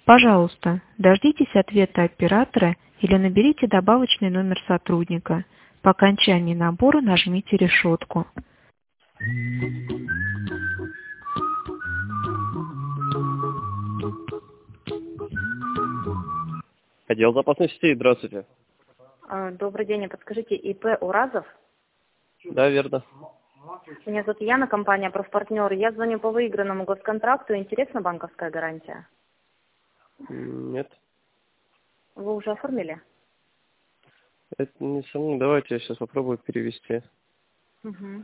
Пожалуйста, дождитесь ответа оператора или наберите добавочный номер сотрудника. По окончании набора нажмите решетку. Отдел запасных сетей, здравствуйте. Добрый день, подскажите, ИП Уразов? Да, верно. Меня зовут Яна, компания «Профпартнер». Я звоню по выигранному госконтракту. Интересна банковская гарантия? Нет. Вы уже оформили? Это не со мной. Давайте я сейчас попробую перевести. Угу.